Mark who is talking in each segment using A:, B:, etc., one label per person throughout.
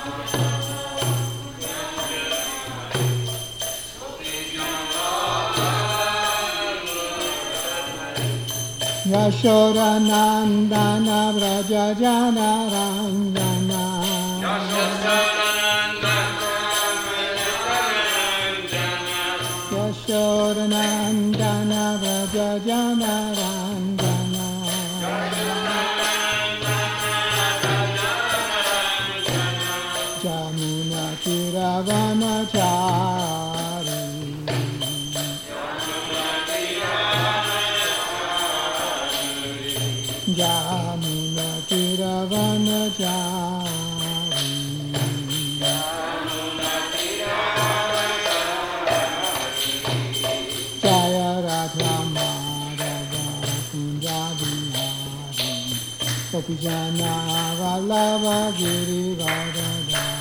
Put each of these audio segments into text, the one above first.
A: Yashodanandana Vraja Jana Rangana Yashodanandana Vraja Jana Rangana Jamuna Tiravana Chari Jamuna Tiravana Chari Jaya Radha Madhava Kunja Bihari Gopijana Vallabha Giri Vadadari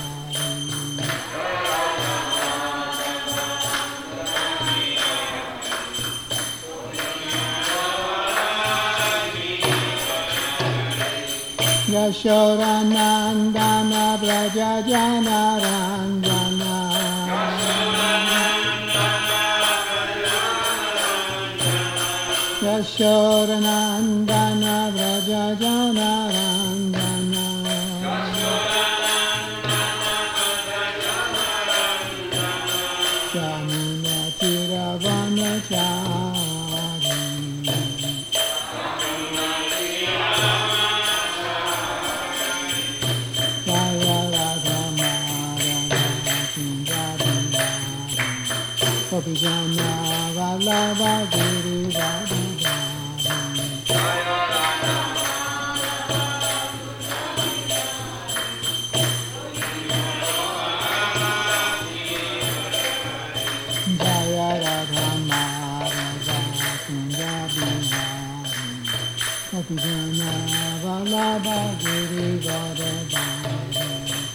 A: Yashodanandana Vraja Jana Rangana Yashodanandana Vraja Jana Rangana Jamuna Tiravana Chari Jaya Radha Madhava Kunja Bihari Gopijana Vallabha Giri Vadadari Jaya Radha Madhava Kunja Bihari Gopijana Vallabha Giri Vadadari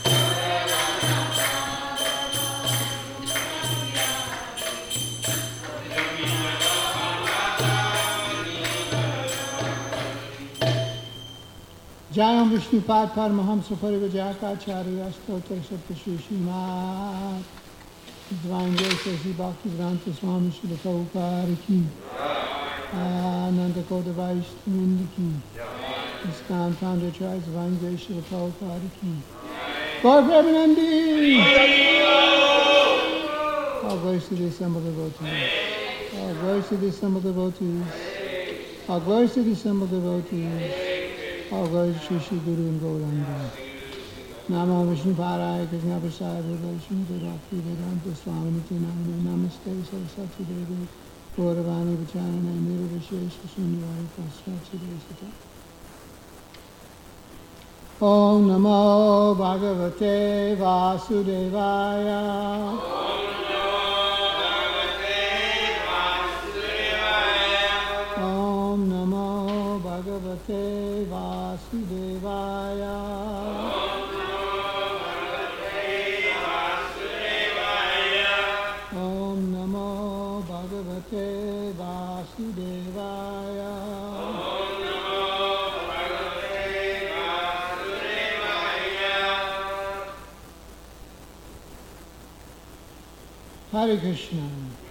A: Jayam Vishnupad Paramahamsa Parivajakacharya Stotra Satya Shri Srimad Divine Grace Sri Bhakti Vedanta Swami Srila Prabhupada Ki Ananda Koda Vaishnava Ki ISKCON Founder Tribe Divine Grace Srila Prabhupada Ki Gaur Premanandi All glories to the assembled devotees. All glories to the assembled devotees. All glories to the assembled devotees. All glories to Shri Guru and Gauranga. Namo Vishnu Paraya Krishna Prasad Vishnu Bhakti Vedanta Swami Nityananda Namaste Saraswati Devi Gauravani Vacharana Nirvishesha Shunyavadi Pastrati Desata Om Namo Bhagavate Vasudevaya Om Namo Bhagavate Vasudevaya Om Namo Bhagavate Vasudevaya Hare Krishna.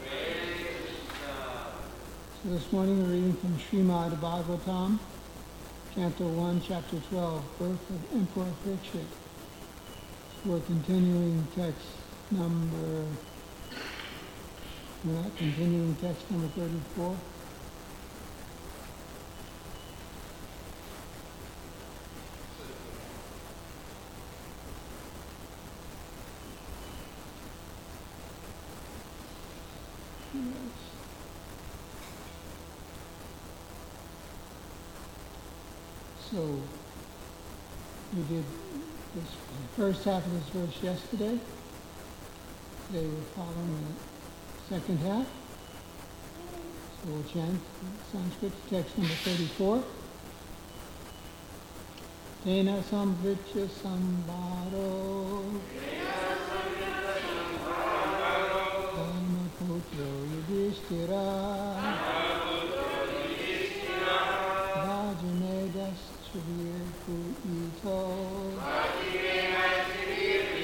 A: So this morning we're reading from Srimad Bhagavatam, Canto 1, Chapter 12, Birth of Emperor Parikshit. We're continuing text number 34. So we did this first half of this verse yesterday. Today we're following the second half. So we'll chant Sanskrit text number 34. Tena samvritya sambharo Dharmaputro yudhishthira Vajanedas Shrivirku ito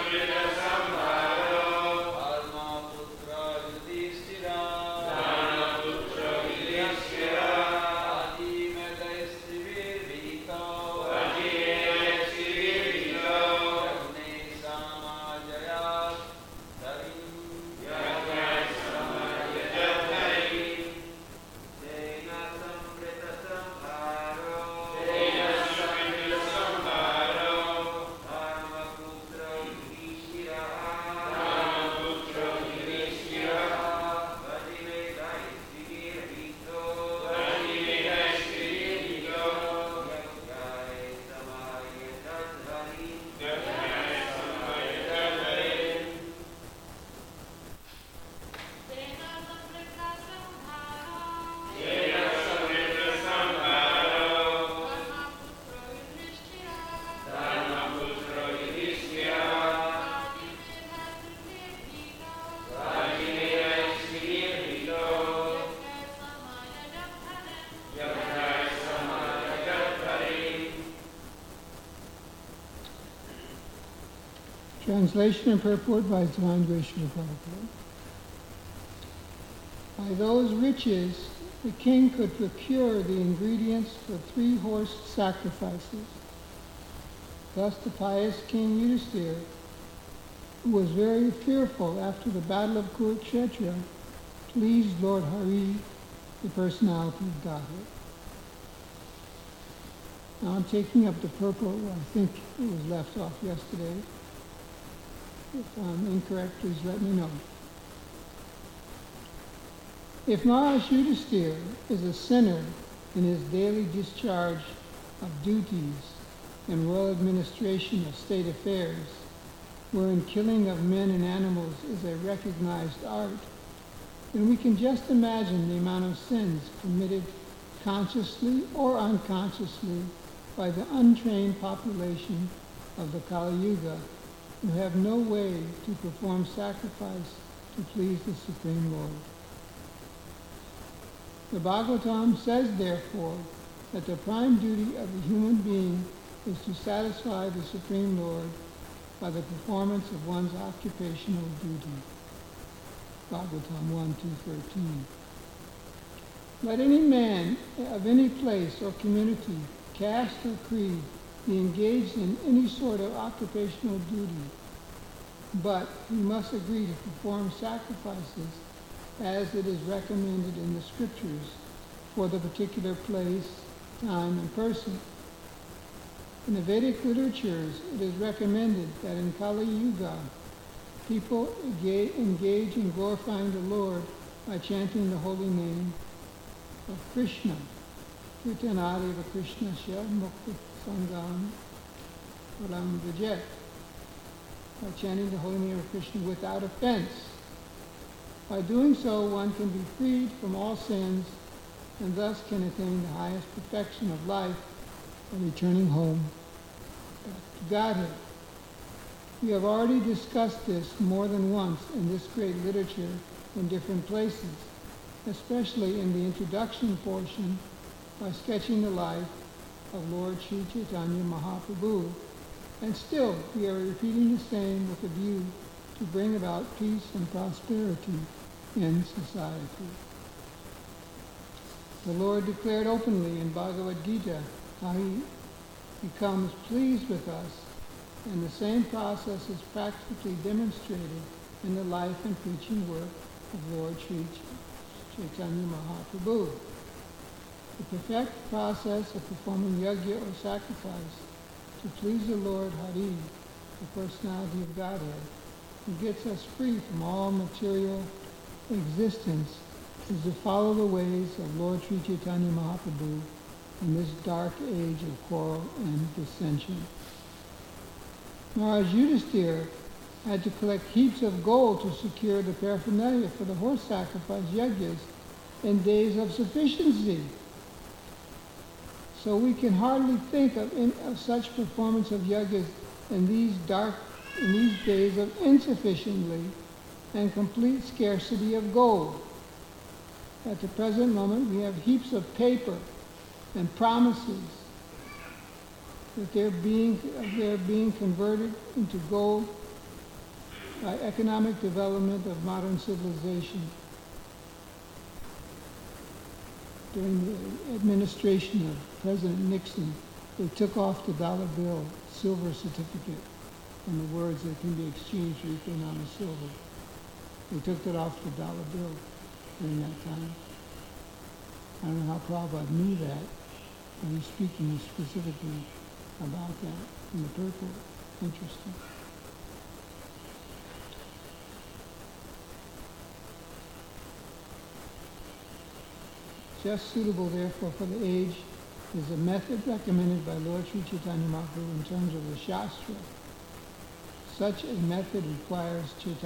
A: Translation and purport by His Divine Grace Srila Prabhupada. By those riches, the king could procure the ingredients for 3 horse sacrifices. Thus the pious King Yudhisthira, who was very fearful after the battle of Kurukshetra, pleased Lord Hari, the personality of Godhead. Now I'm taking up the purport where I think it was left off yesterday. If I'm incorrect, please let me know. If Maharaj Yudhisthira is a sinner in his daily discharge of duties and royal administration of state affairs, wherein killing of men and animals is a recognized art, then we can just imagine the amount of sins committed consciously or unconsciously by the untrained population of the Kali Yuga, who have no way to perform sacrifice to please the Supreme Lord. The Bhagavatam says, therefore, that the prime duty of the human being is to satisfy the Supreme Lord by the performance of one's occupational duty. Bhagavatam 1:2-13. Let any man of any place or community, caste or creed, be engaged in any sort of occupational duty, but he must agree to perform sacrifices as it is recommended in the scriptures for the particular place, time, and person. In the Vedic literatures, it is recommended that in Kali Yuga, people engage in glorifying the Lord by chanting the holy name of Krishna. Kirtanadeva Krishna Shya Mukta Sangam Param Vijet. By chanting the holy name of Krishna without offense. By doing so, one can be freed from all sins and thus can attain the highest perfection of life by returning home back to Godhead. We have already discussed this more than once in this great literature in different places, especially in the introduction portion by sketching the life of Lord Sri Chaitanya Mahaprabhu. And still, we are repeating the same with a view to bring about peace and prosperity in society. The Lord declared openly in Bhagavad Gita how he becomes pleased with us, and the same process is practically demonstrated in the life and preaching work of Lord Sri Chaitanya Mahaprabhu. The perfect process of performing yajna or sacrifice to please the Lord Hari, the personality of Godhead, who gets us free from all material existence, is to follow the ways of Lord Sri Chaitanya Mahaprabhu in this dark age of quarrel and dissension. Maharaj Yudhisthira had to collect heaps of gold to secure the paraphernalia for the horse sacrifice yajnas in days of sufficiency. So we can hardly think of such performance of yajnas in these days of insufficiently and complete scarcity of gold. At the present moment, we have heaps of paper and promises that they're being converted into gold economic development of modern civilization. During the administration of President Nixon, they took off the dollar bill silver certificate and the words that can be exchanged for equal amount of silver. They took that off the dollar bill during that time. I don't know how Prabhupada knew that, but he's speaking specifically about that in the purport. Interesting. Just suitable, therefore, for the age is a method recommended by Lord Sri Chaitanya Mahaprabhu in terms of the Shastra. Such a method requires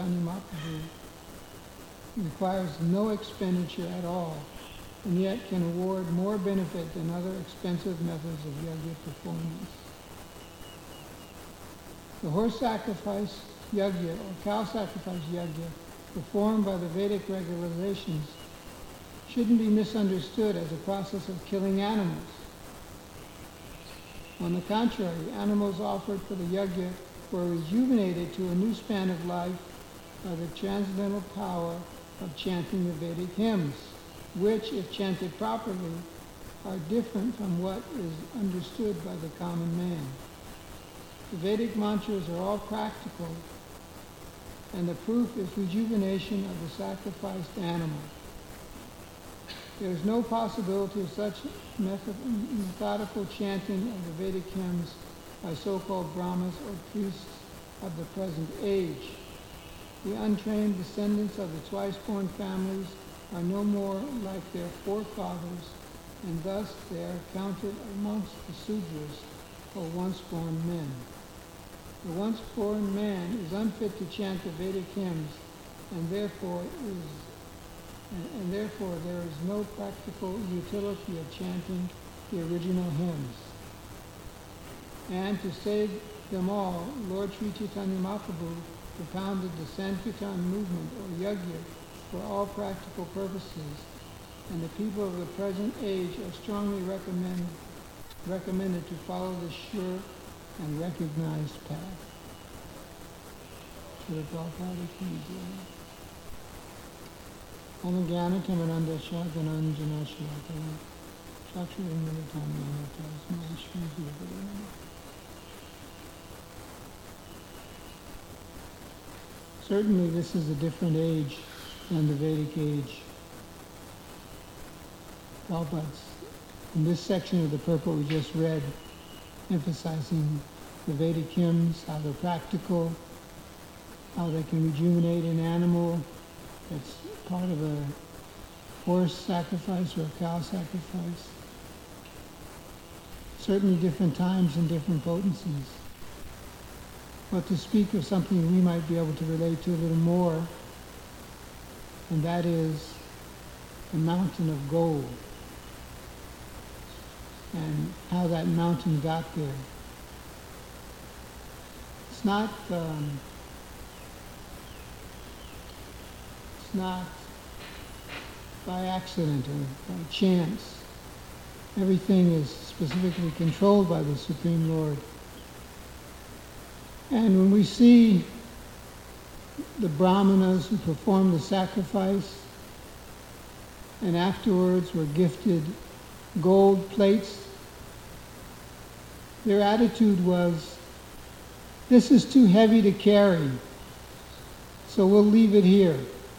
A: no expenditure at all, and yet can award more benefit than other expensive methods of yajna performance. The horse sacrifice yajna or cow sacrifice yajna performed by the Vedic regulations shouldn't be misunderstood as a process of killing animals. On the contrary, animals offered for the yajna were rejuvenated to a new span of life by the transcendental power of chanting the Vedic hymns, which, if chanted properly, are different from what is understood by the common man. The Vedic mantras are all practical, and the proof is rejuvenation of the sacrificed animal. There is no possibility of such methodical chanting of the Vedic hymns by so-called Brahmas or priests of the present age. The untrained descendants of the twice-born families are no more like their forefathers, and thus they are counted amongst the Sudras, or once-born men. The once-born man is unfit to chant the Vedic hymns, and therefore there is no practical utility of chanting the original hymns. And to save them all, Lord Sri Chaitanya Mahaprabhu propounded the Sankirtan movement, or yajna, for all practical purposes, and the people of the present age are strongly recommended to follow the sure and recognized path. Srila Prabhupada ki jai. Om Jnana Tamananda Shagananjana Shalakaya Chakshurindalatam Yanatasma Shri Guru. Certainly this is a different age than the Vedic age. Prabhupada's, in this section of the purport we just read, emphasizing the Vedic hymns, how they're practical, how they can rejuvenate an animal that's part of a horse sacrifice or a cow sacrifice. Certainly different times and different potencies. But to speak of something we might be able to relate to a little more, and that is the mountain of gold and how that mountain got there. It's not by accident or by chance. Everything is specifically controlled by the Supreme Lord. And when we see the brahmanas who performed the sacrifice and afterwards were gifted gold plates, their attitude was, this is too heavy to carry, so we'll leave it here.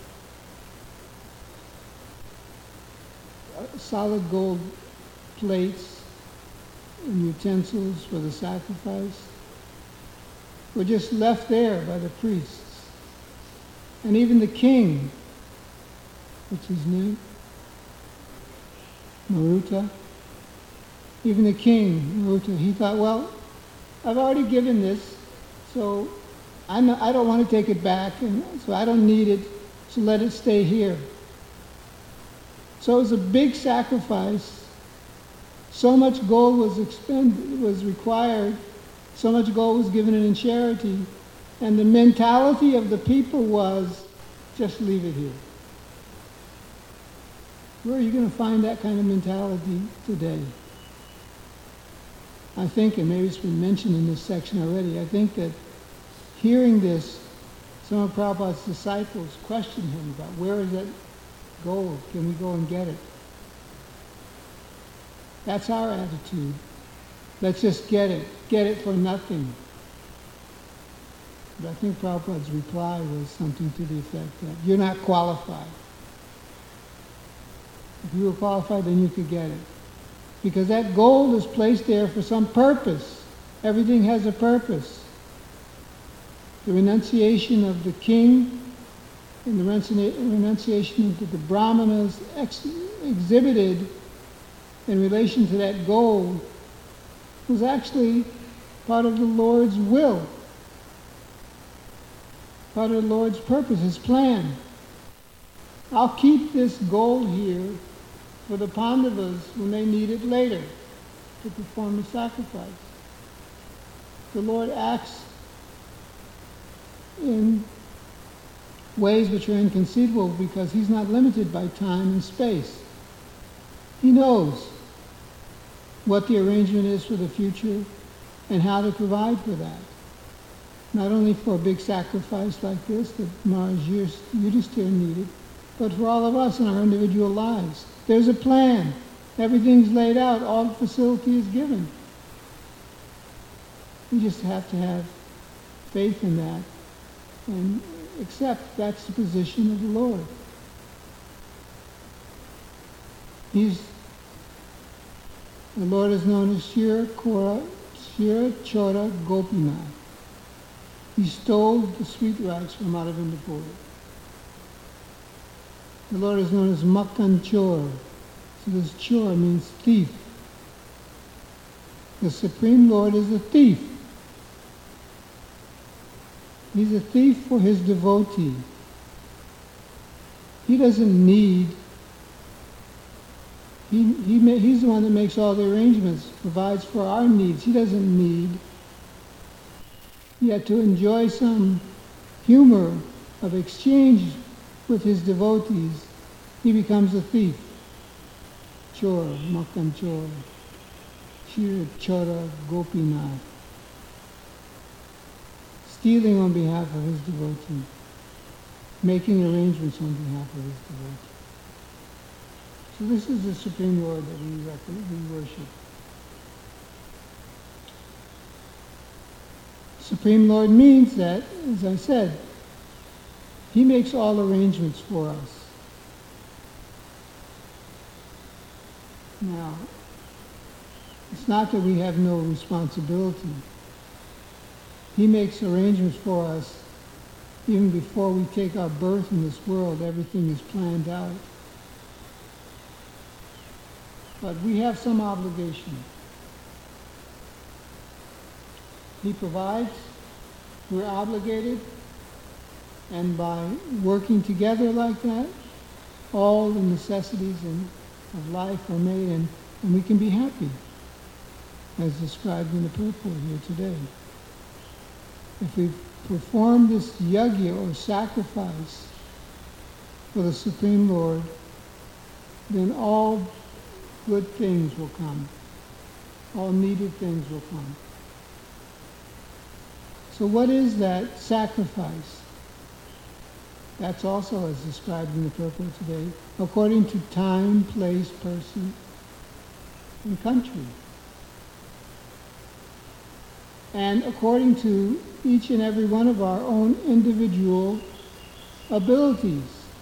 A: Solid gold plates and utensils for the sacrifice were just left there by the priests. And even the king, what's his name? Maruta. Even the king, Maruta, he thought, well, I've already given this, so I don't want to take it back, and so I don't need it, so let it stay here. So it was a big sacrifice. So much gold was required, so much gold was given in charity, and the mentality of the people was, just leave it here. Where are you going to find that kind of mentality today? I think, and maybe it's been mentioned in this section already, I think that hearing this, Some of Prabhupada's disciples questioned him about where is that gold? Can we go and get it? That's our attitude. Let's just get it for nothing. But I think Prabhupada's reply was something to the effect that you're not qualified. If you were qualified, then you could get it. Because that gold is placed there for some purpose. Everything has a purpose. The renunciation of the king and the renunciation that the brahmanas exhibited in relation to that gold was actually part of the Lord's will, part of the Lord's purpose, his plan. I'll keep this gold here for the Pandavas when they need it later to perform the sacrifice. The Lord acts in ways which are inconceivable because he's not limited by time and space. He knows what the arrangement is for the future and how to provide for that. Not only for a big sacrifice like this that Maharaj Yudhisthira needed, but for all of us in our individual lives. There's a plan. Everything's laid out. All the facility is given. We just have to have faith in that and accept that's the position of the Lord. The Lord is known as Shira Chora Gopinath. He stole the sweet rice from Madhavendra. The Lord is known as Makkan Chor. So this Chor means thief. The Supreme Lord is a thief. He's a thief for his devotee. He doesn't need, he's the one that makes all the arrangements, provides for our needs. He doesn't need. Yet to enjoy some humor of exchange with his devotees, he becomes a thief. Chor, Makkan Chor, Shira Chora Gopinath. Stealing on behalf of his devotee, making arrangements on behalf of his devotee. So this is the Supreme Lord that we worship. Supreme Lord means that, as I said, he makes all arrangements for us. Now, it's not that we have no responsibility. He makes arrangements for us even before we take our birth in this world. Everything is planned out. But we have some obligation. He provides, we're obligated, and by working together like that, all the necessities of life are made, and we can be happy, as described in the purport here today. If we perform this yajna or sacrifice for the Supreme Lord, then all good things will come. All needed things will come. So what is that sacrifice? That's also as described in the purport today, according to time, place, person, and country. And according to each and every one of our own individual abilities.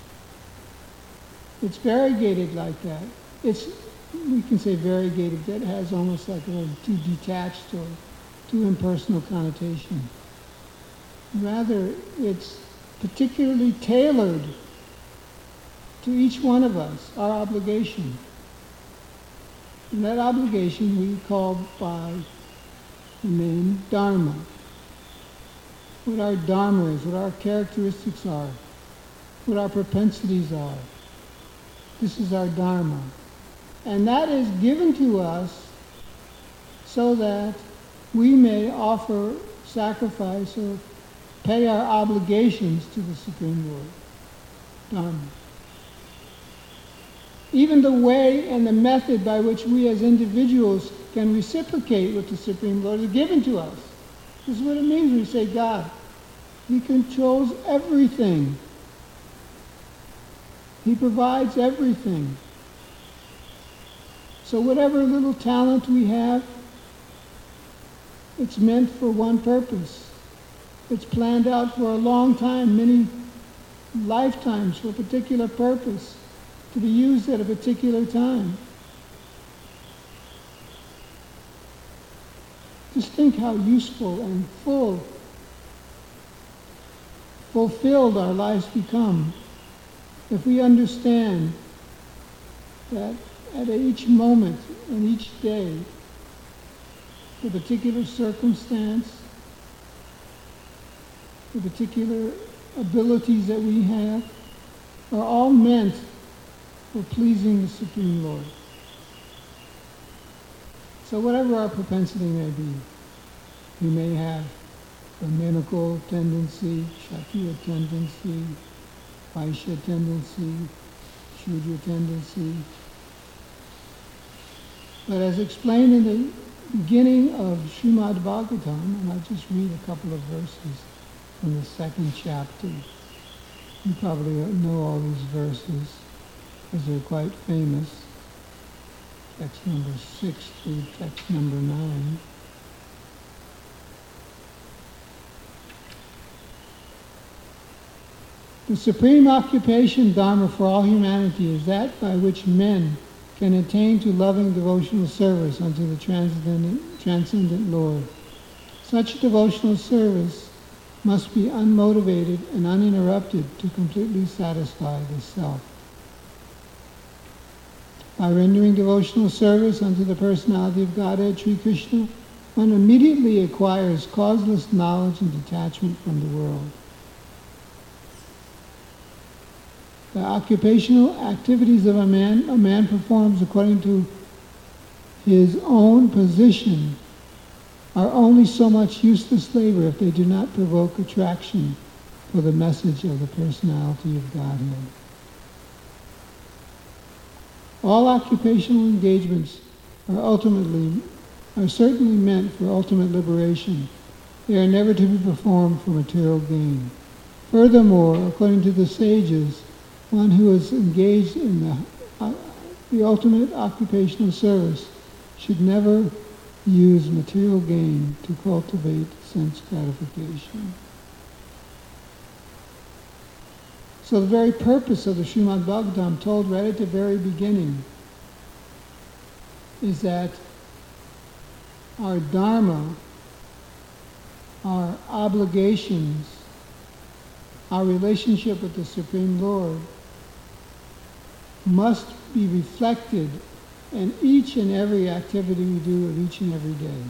A: It's variegated like that. We can say variegated, that has almost like a little too detached or too impersonal connotation. Rather, it's particularly tailored to each one of us, our obligation. And that obligation we call by the name Dharma. What our Dharma is, what our characteristics are, what our propensities are. This is our Dharma. And that is given to us so that we may offer sacrifice or pay our obligations to the Supreme Lord. Dharma. Even the way and the method by which we as individuals can reciprocate with the Supreme Lord is given to us. This is what it means when we say God. He controls everything. He provides everything. So whatever little talent we have, it's meant for one purpose. It's planned out for a long time, many lifetimes, for a particular purpose, to be used at a particular time. Just think how useful and fulfilled our lives become if we understand that at each moment and each day, the particular circumstance, the particular abilities that we have are all meant for pleasing the Supreme Lord. So whatever our propensity may be, we may have Brahminical tendency, Kshatriya tendency, Vaishya tendency, Shudra tendency. But as explained in the beginning of Srimad Bhagavatam, and I'll just read a couple of verses from the second chapter. You probably know all these verses because they're quite famous. Text number 6 through text number 9. The supreme occupation, Dharma, for all humanity is that by which men can attain to loving devotional service unto the transcendent Lord. Such devotional service must be unmotivated and uninterrupted to completely satisfy the self. By rendering devotional service unto the personality of Godhead, Sri Krishna, one immediately acquires causeless knowledge and detachment from the world. The occupational activities of a man performs according to his own position, are only so much useless labor if they do not provoke attraction for the message of the personality of Godhead. All occupational engagements are certainly meant for ultimate liberation. They are never to be performed for material gain. Furthermore, according to the sages, one who is engaged in the ultimate occupational service should never use material gain to cultivate sense gratification. So the very purpose of the Srimad Bhagavatam, told right at the very beginning, is that our dharma, our obligations, our relationship with the Supreme Lord must be reflected in each and every activity we do of each and every day.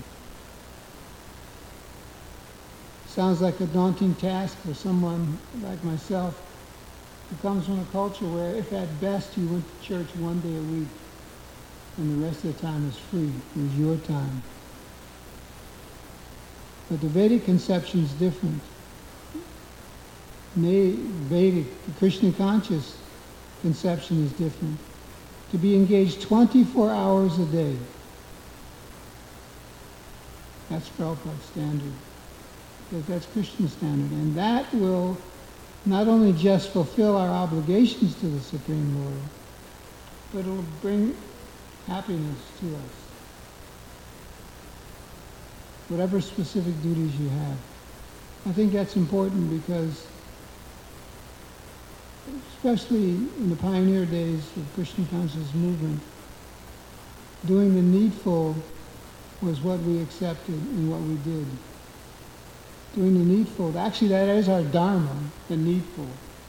A: Sounds like a daunting task for someone like myself who comes from a culture where, if at best, you went to church one day a week and the rest of the time was free. It was your time. But the Vedic conception is different. Vedic, the Krishna conscious conception is different. To be engaged 24 hours a day. That's Prabhupada's standard. Because that's Krishna standard. And that will not only just fulfill our obligations to the Supreme Lord, but it will bring happiness to us. Whatever specific duties you have. I think that's important because, especially in the pioneer days of Krishna consciousness movement, doing the needful was what we accepted and what we did. Doing the needful, actually that is our dharma, the needful.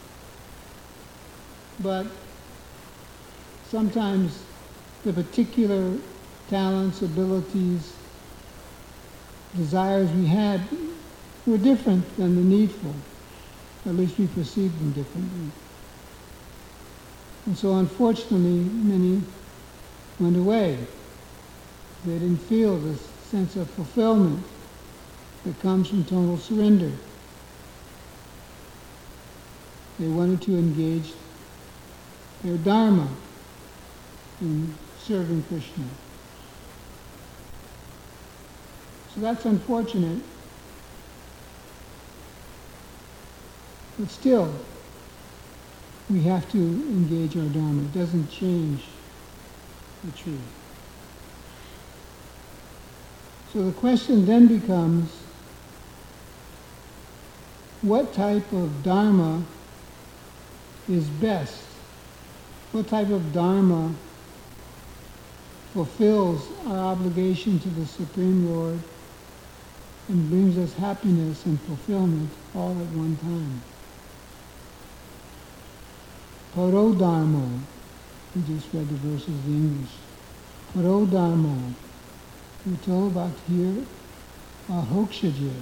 A: But sometimes the particular talents, abilities, desires we had were different than the needful. At least we perceived them differently. And so unfortunately, many went away. They didn't feel this sense of fulfillment that comes from total surrender. They wanted to engage their dharma in serving Krishna. So that's unfortunate. But still, we have to engage our Dharma. It doesn't change the truth. So the question then becomes, what type of Dharma is best? What type of Dharma fulfills our obligation to the Supreme Lord and brings us happiness and fulfillment all at one time? Paro Dharma, we just read the verses in English. Paro Dharma, we're told about here, Ahokshaja,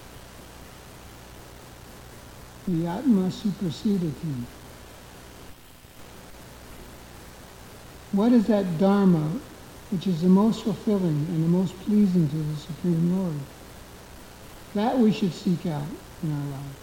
A: the Atma supersedity. What is that Dharma which is the most fulfilling and the most pleasing to the Supreme Lord? That we should seek out in our life.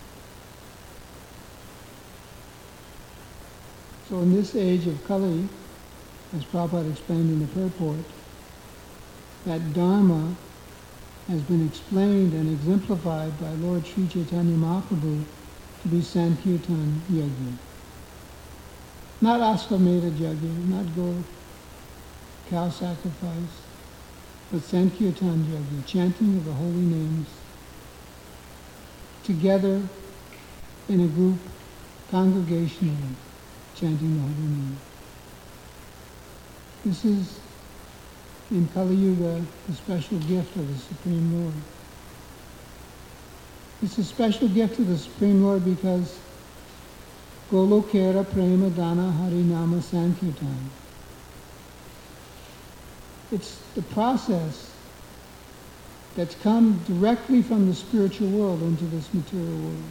A: So in this age of Kali, as Prabhupada explained in the purport, that Dharma has been explained and exemplified by Lord Sri Chaitanya Mahaprabhu to be Sankirtan Yajna. Not Asvamedha Yajna, not cow sacrifice, but Sankirtan Yajna, chanting of the holy names, together in a group, congregationally, chanting the holy name. This is, in Kali Yuga, the special gift of the Supreme Lord. It's a special gift of the Supreme Lord because Golokera Prema Dana Harinama Sankirtan. It's the process that's come directly from the spiritual world into this material world.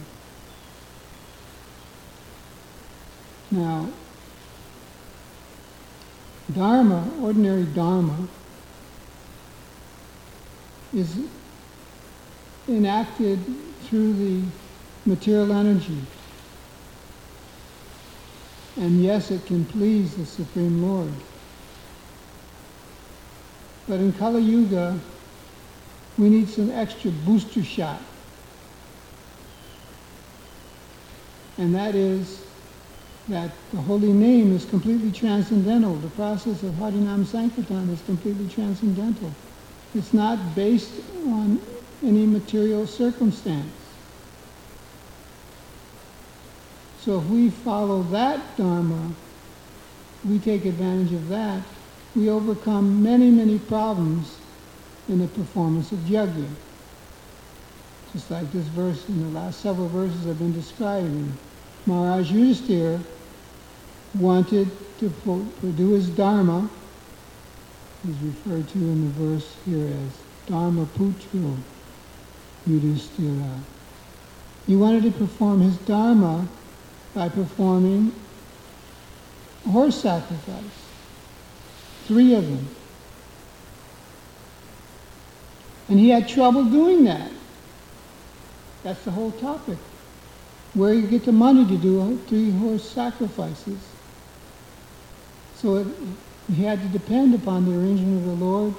A: Now, Dharma, ordinary Dharma, is enacted through the material energy. And yes, it can please the Supreme Lord. But in Kali Yuga, we need some extra booster shot. And that is that the holy name is completely transcendental. The process of Harinam Sankirtan is completely transcendental. It's not based on any material circumstance. So if we follow that Dharma, we take advantage of that, we overcome many, many problems in the performance of yajna. Just like this verse, in the last several verses I've been describing. Maharaj Yudhisthira wanted to do his Dharma, is referred to in the verse here as Dharma Putro Yudhisthira. He wanted to perform his Dharma by performing a horse sacrifice. 3 of them. And he had trouble doing that. That's the whole topic. Where you get the money to do 3 horse sacrifices. So he had to depend upon the arrangement of the Lord,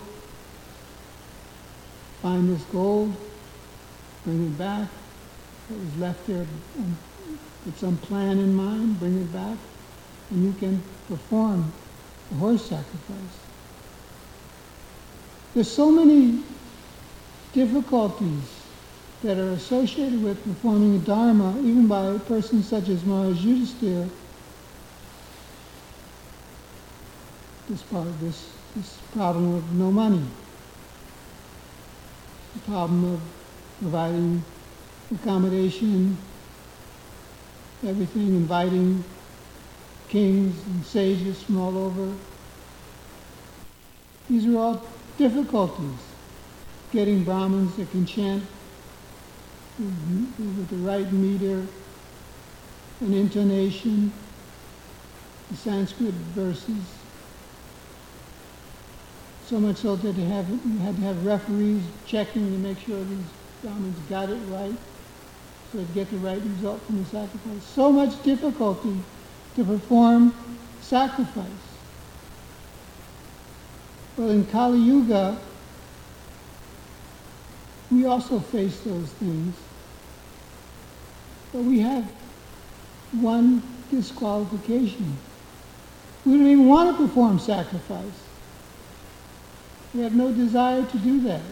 A: find this gold, bring it back. It was left there with some plan in mind, bring it back, and you can perform the horse sacrifice. There's so many difficulties that are associated with performing a Dharma, even by a person such as Maharaj Yudhisthira. This problem of no money, the problem of providing accommodation, everything, inviting kings and sages from all over. These are all difficulties. Getting Brahmins that can chant with the right meter and intonation, the Sanskrit verses. So much so that you had to have referees checking to make sure these Brahmins got it right, so they'd get the right result from the sacrifice. So much difficulty to perform sacrifice. Well, in Kali Yuga, we also face those things. But we have one disqualification. We don't even want to perform sacrifice. We have no desire to do that.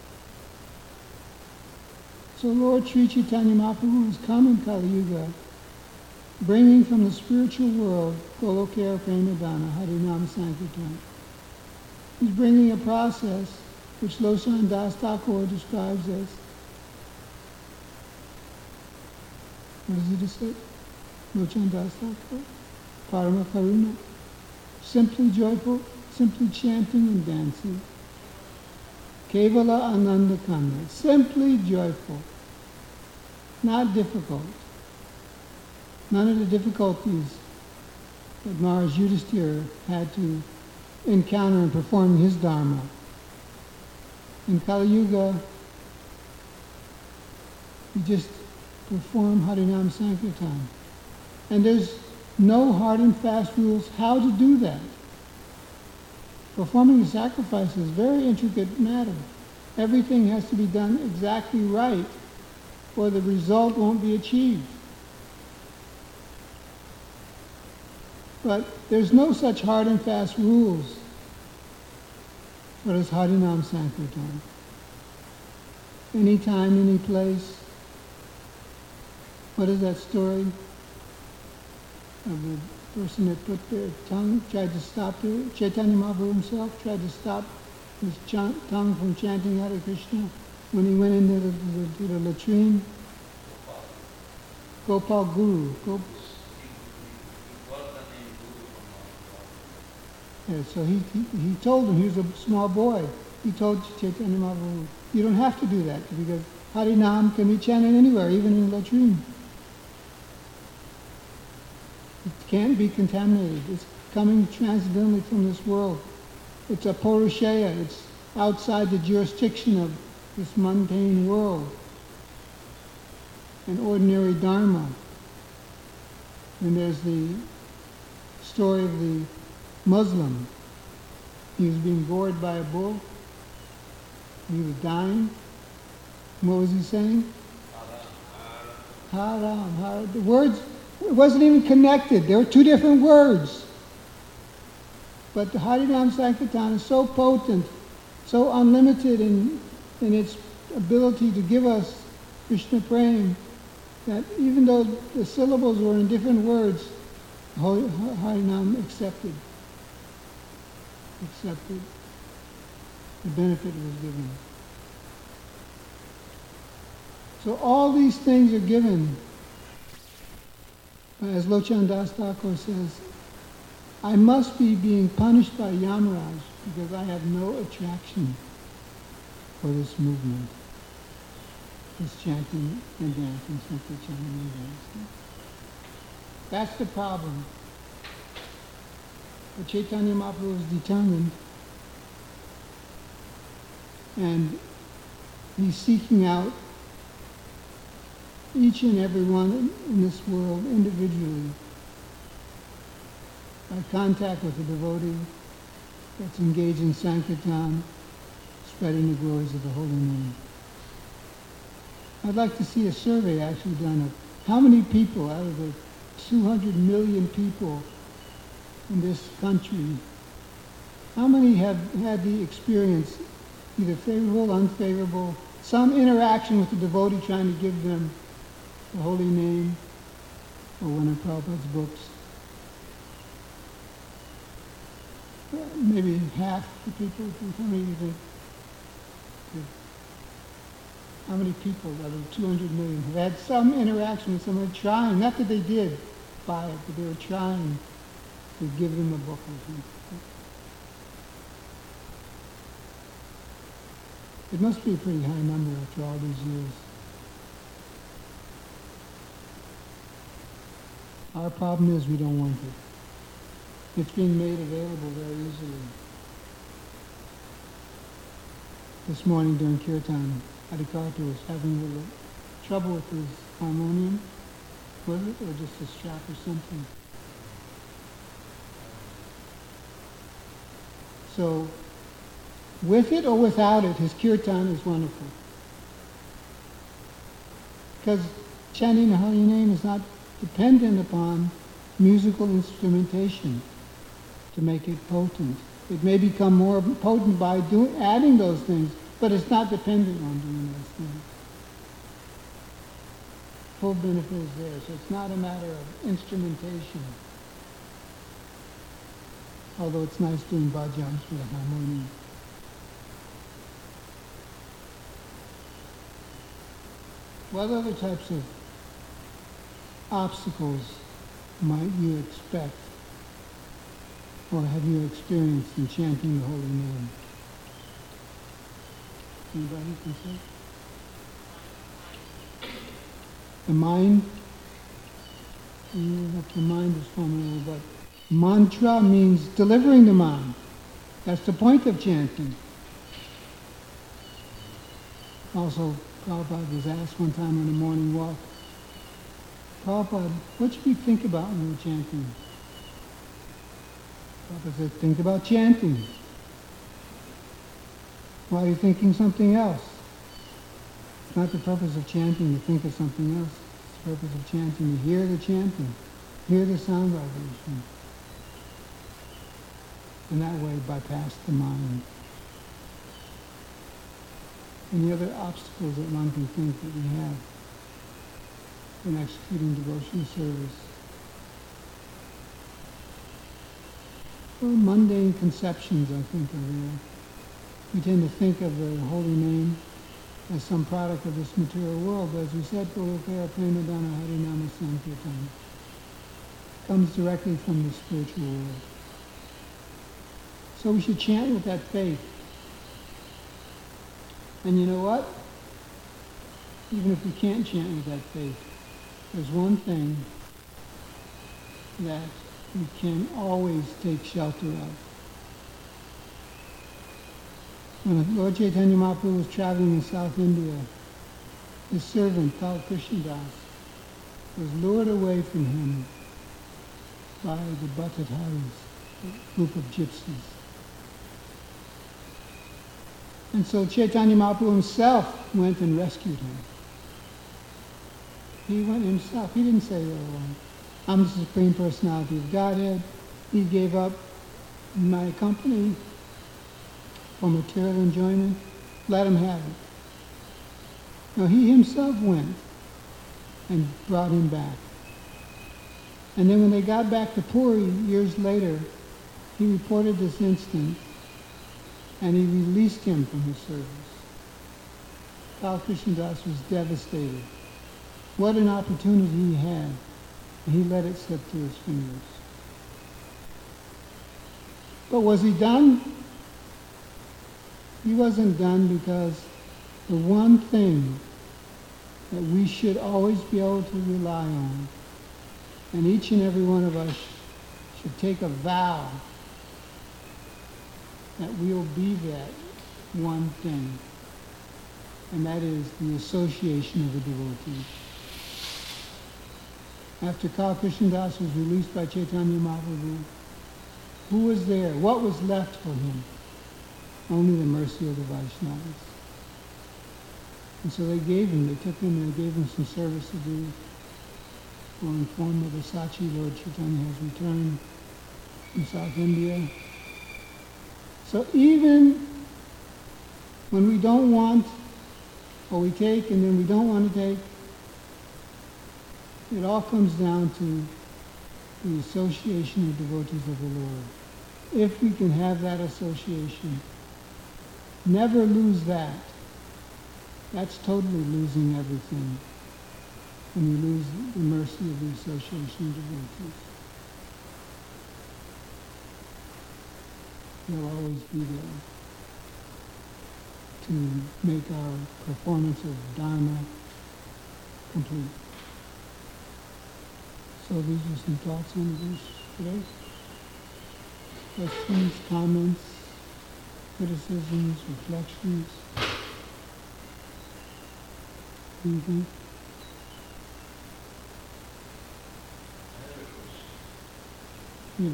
A: So Lord Sri Chaitanya Mahaprabhu has come in Kali Yuga, bringing from the spiritual world Golokera Premadana, Harinam Sankirtan. He's bringing a process which Lochan Das Thakur describes as, what does he say? Lochan Das Thakur? Parama Karuna. Simply joyful, simply chanting and dancing. Kevala Ananda Kanda. Simply joyful. Not difficult. None of the difficulties that Maharaj Yudhisthira had to encounter in performing his Dharma. In Kali Yuga, you just perform Harinam Sankirtan. And there's no hard and fast rules how to do that. Performing the sacrifice is a very intricate matter. Everything has to be done exactly right, or the result won't be achieved. But there's no such hard and fast rules for this Harinam Sankirtan. Anytime, any place. What is that story of the person that put their tongue, tried to stop it? Chaitanya Mahaprabhu himself tried to stop his tongue from chanting Hare Krishna when he went into the latrine. Gopal Guru. Yeah, so he told him, he was a small boy, he told Chaitanya Mahaprabhu, you don't have to do that because Harinam can be chanted anywhere, even in a latrine. It can't be contaminated. It's coming transcendently from this world. It's a Paurushaya. It's outside the jurisdiction of this mundane world. An ordinary Dharma. And there's the story of the Muslim. He was being gored by a bull. He was dying. What was he saying? Haram, haram. The words, it wasn't even connected. There were two different words. But the Harinam Sankirtan is so potent, so unlimited in its ability to give us Krishna Prem, that even though the syllables were in different words, Harinam accepted. The benefit was given. So all these things are given. As Lochan Das Thakur says, I must be being punished by Yamaraj because I have no attraction for this movement, this chanting and dancing, simply chanting and dancing. That's the problem. But Chaitanya Mahaprabhu is determined, and he's seeking out each and every one in this world individually by contact with a devotee that's engaged in Sankirtan, spreading the glories of the holy name. I'd like to see a survey actually done of how many people out of the 200 million people in this country, how many have had the experience, either favorable, unfavorable, some interaction with the devotee trying to give them the holy name or one of Prabhupada's books. Maybe half the people. How many do you think? How many people out of 200 million have had some interaction with someone trying, not that they did buy it, but they were trying to give them a book or something? It must be a pretty high number after all these years. Our problem is we don't want it. It's being made available very easily. This morning during Kirtan, Adhikata was having a little trouble with his harmonium. Was it? Or just a strap or something? So, with it or without it, his Kirtan is wonderful. Because chanting the holy name is not dependent upon musical instrumentation to make it potent. It may become more potent by adding those things, but it's not dependent on doing those things. Full benefit is there, so it's not a matter of instrumentation. Although it's nice doing bhajans with a harmonium. What other types of obstacles might you expect or have you experienced in chanting the holy name? Anybody can say? The mind? The mind is formidable, but mantra means delivering the mind. That's the point of chanting. Also, Prabhupada was asked one time on a morning walk, Prabhupada, what should we think about when we're chanting? Prabhupada said, think about chanting. Why are you thinking something else? It's not the purpose of chanting to think of something else. It's the purpose of chanting to hear the chanting, hear the sound vibration. And that way bypass the mind. Any other obstacles that one can think that we have in executing devotional service? Well, mundane conceptions, I think, are there. We tend to think of the holy name as some product of this material world, but as we said, Purukara Premadana Harinama Sankirtan comes directly from the spiritual world. So we should chant with that faith. And you know what? Even if we can't chant with that faith, there's one thing that we can always take shelter of. When Lord Chaitanya Mahaprabhu was traveling in South India, his servant, Tal Krishnadas, was lured away from him by the Bhattadharis, a group of gypsies. And so Chaitanya Mahaprabhu himself went and rescued him. He went himself. He didn't say, oh, I'm the Supreme Personality of Godhead. He gave up my company for material enjoyment. Let him have it. No, he himself went and brought him back. And then when they got back to Puri years later, he reported this incident and he released him from his service. Tal Krishnadas was devastated. What an opportunity he had, and he let it slip through his fingers. But was he done? He wasn't done, because the one thing that we should always be able to rely on, and each and every one of us should take a vow that we'll be that one thing, and that is the association of the devotees. After Tal Krishnadas was released by Chaitanya Mahaprabhu, who was there? What was left for him? Only the mercy of the Vaishnavas. And so they took him and they gave him some service to do. We're informed that the Sachi Lord Chaitanya has returned from South India. So even when we don't want, or we take and then we don't want to take, it all comes down to the association of devotees of the Lord. If we can have that association, never lose that. That's totally losing everything when you lose the mercy of the association of devotees. They'll always be there to make our performance of Dharma complete. So these are some thoughts on the verse today. Questions, comments, criticisms, reflections. Anything? Yes.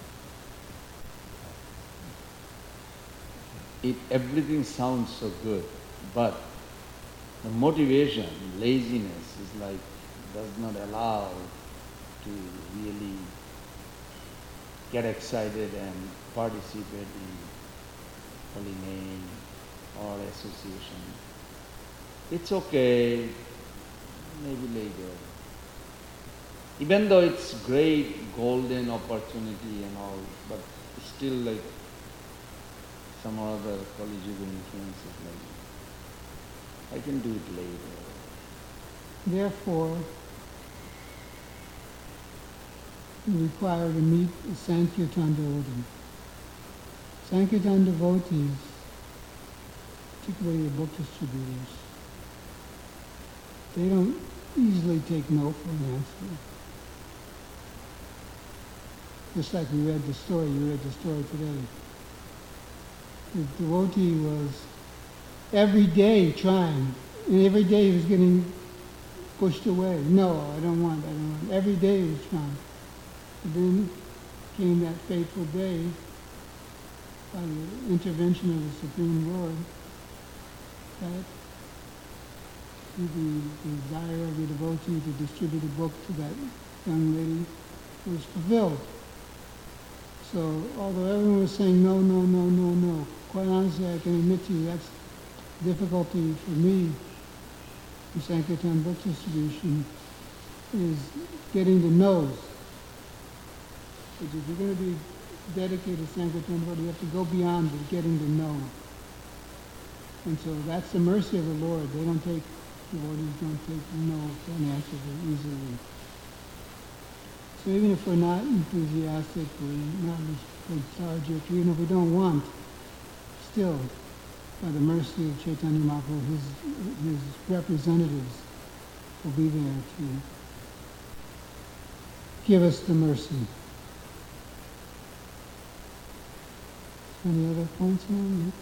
B: Everything sounds so good, but the motivation, laziness is like, does not allow to really get excited and participate in holy name or association. It's okay, maybe later. Even though it's great golden opportunity and all, but still like some other Kali-yuga influences, like I can do it later.
A: Therefore, you require to meet the Sankirtan devotee. Sankirtan devotees, particularly the book distributors, they don't easily take no for an answer. Just like we read the story, you read the story today. The devotee was every day trying, and every day he was getting pushed away. No, I don't want. Every day he was trying. But then came that fateful day, by the intervention of the Supreme Lord, that the desire of the devotee to distribute a book to that young lady was fulfilled. So although everyone was saying no, no, no, no, no, quite honestly I can admit to you that's difficulty for me in Sankirtan book distribution is getting the no's. Because if you're going to be dedicated to Sankirtan devotee, you have to go beyond the getting the no. And so that's the mercy of the Lord. Devotees don't take no for an answer very easily. So even if we're not enthusiastic, we're not lethargic, even if we don't want, still, by the mercy of Chaitanya Mahaprabhu, his representatives will be there to give us the mercy. Any other points on this?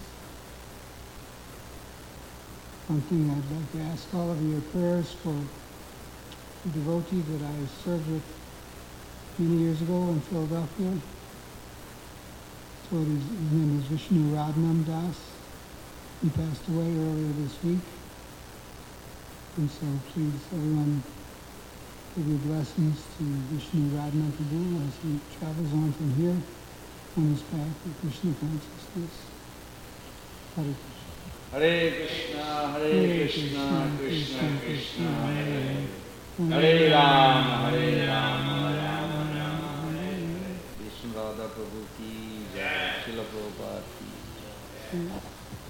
A: One thing I'd like to ask all of your prayers for a devotee that I served with many years ago in Philadelphia. So his name is Vishnu Radnam Das. He passed away earlier this week. And so please, everyone, give your blessings to Vishnu Radnam Prabhu as he travels on from here on his path of Krishna consciousness. Hare Krishna.
B: Hare Krishna, Krishna Krishna, Hare Hare Rama, Rama Rama, Hare Vishnu Radha Prabhu ki jai, Srila Prabhupada ki jai.